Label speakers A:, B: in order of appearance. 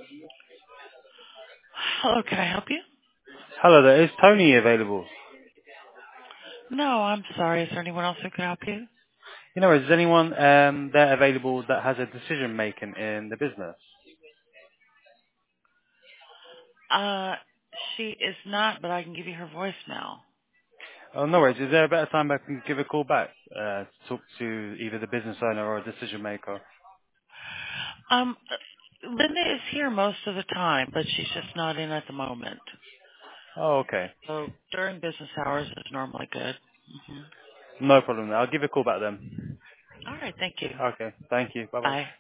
A: Hello, can I help you?
B: Hello there. Is Tony available?
A: No, I'm sorry. Is there anyone else who can help you?
B: You know, is anyone there available that has a decision making in the business?
A: Uh, she is not, but I can give you her voicemail.
B: Oh, no worries. Is there a better time I can give a call back to talk to either the business owner or a decision maker?
A: Linda is here most of the time, but she's just not in at the moment.
B: Oh, okay.
A: So during business hours is normally good.
B: No problem. I'll give a call back then.
A: All right, thank you.
B: Okay. Thank you. Bye bye.
A: Bye.